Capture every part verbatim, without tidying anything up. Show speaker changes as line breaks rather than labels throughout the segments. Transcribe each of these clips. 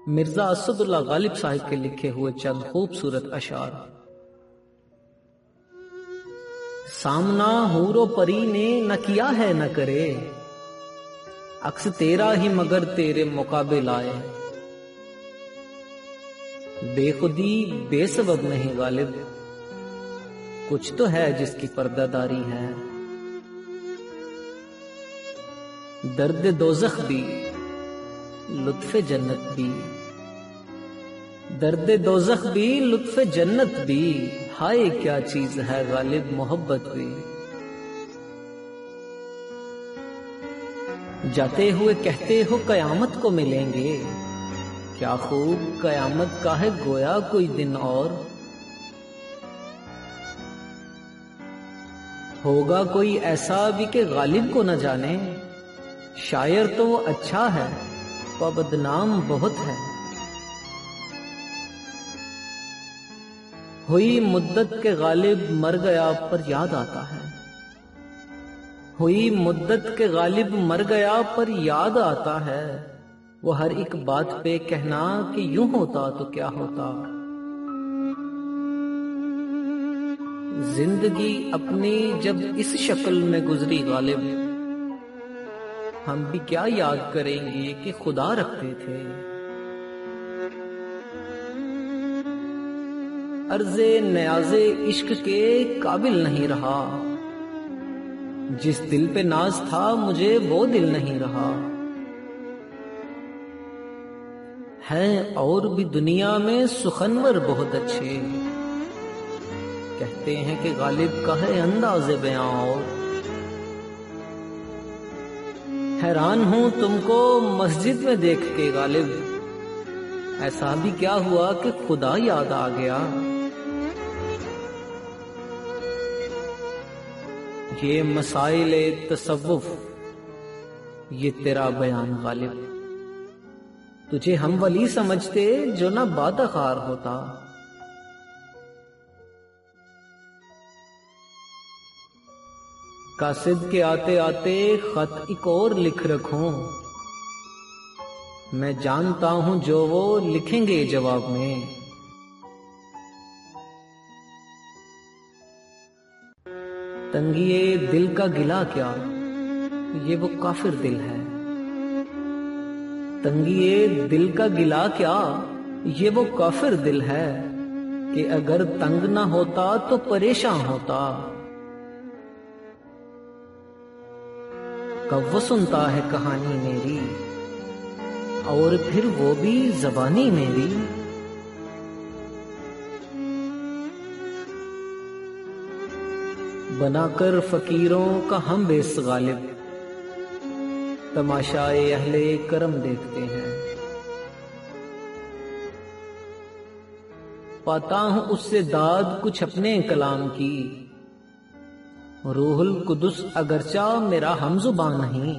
مرزا اسد اللہ غالب صاحب کے لکھے ہوئے چند خوبصورت اشعار۔ سامنا حور و پری نے نہ کیا ہے نہ کرے، عکس تیرا ہی مگر تیرے مقابل آئے۔ بے خودی بے سبب نہیں غالب، کچھ تو ہے جس کی پردہ داری ہے۔ درد دوزخ بھی لطف جنت بھی، درد دوزخ بھی لطف جنت بھی، ہائے کیا چیز ہے غالب محبت بھی۔ جاتے ہوئے کہتے ہو قیامت کو ملیں گے، کیا خوب قیامت کا ہے گویا کوئی دن اور۔ ہوگا کوئی ایسا بھی کہ غالب کو نہ جانے، شاعر تو وہ اچھا ہے پر بدنام بہت ہے۔ ہوئی مدت کے غالب مر گیا پر یاد آتا ہے، ہوئی مدت کے غالب مر گیا پر یاد آتا ہے۔ وہ ہر ایک بات پہ کہنا کہ یوں ہوتا تو کیا ہوتا۔ زندگی اپنی جب اس شکل میں گزری غالب، ہم بھی کیا یاد کریں گے کہ خدا رکھتے تھے۔ عرض نیاز عشق کے قابل نہیں رہا، جس دل پہ ناز تھا مجھے وہ دل نہیں رہا۔ ہیں اور بھی دنیا میں سخنور بہت اچھے، کہتے ہیں کہ غالب کا ہے انداز بیاں اور۔ حیران ہوں تم کو مسجد میں دیکھ کے غالب، ایسا بھی کیا ہوا کہ خدا یاد آ گیا۔ یہ مسائل تصوف، یہ تیرا بیان غالب، تجھے ہم ولی سمجھتے جو نہ بادخار ہوتا۔ قاصد کے آتے آتے خط ایک اور لکھ رکھوں، میں جانتا ہوں جو وہ لکھیں گے جواب میں۔ تنگیے دل کا گلا کیا، یہ وہ کافر دل ہے۔ تنگیے دل کا گلا کیا، یہ وہ کافر دل ہے، کہ اگر تنگ نہ ہوتا تو پریشان ہوتا۔ کب وہ سنتا ہے کہانی میری، اور پھر وہ بھی زبانی میری۔ بنا کر فقیروں کا ہم بیس غالب، تماشائے اہل کرم دیکھتے ہیں۔ پاتا ہوں اس سے داد کچھ اپنے کلام کی، روح القدس اگرچہ میرا ہم زبان نہیں۔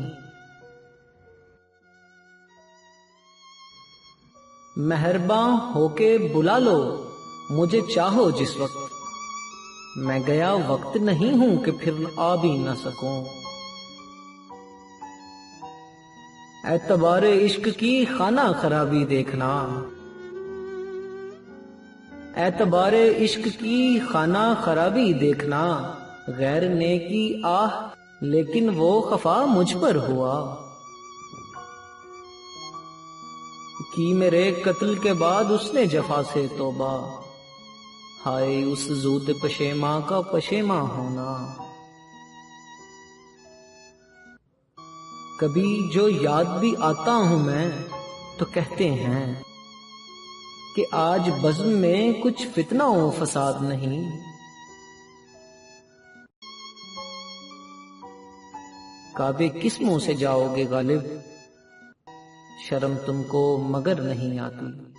مہرباں ہو کے بلا لو مجھے چاہو جس وقت، میں گیا وقت نہیں ہوں کہ پھر آ بھی نہ سکوں۔ اعتبار عشق کی خانہ خرابی دیکھنا، اعتبار عشق کی خانہ خرابی دیکھنا، غیر نیکی آہ لیکن وہ خفا مجھ پر ہوا۔ کی میرے قتل کے بعد اس نے جفا سے توبہ، ہائے اس زود پشیماں کا پشیماں ہونا۔ کبھی جو یاد بھی آتا ہوں میں تو کہتے ہیں کہ آج بزم میں کچھ فتنہ و فساد نہیں۔ کعبے کس منہ سے جاؤ گے غالب، شرم تم کو مگر نہیں آتی۔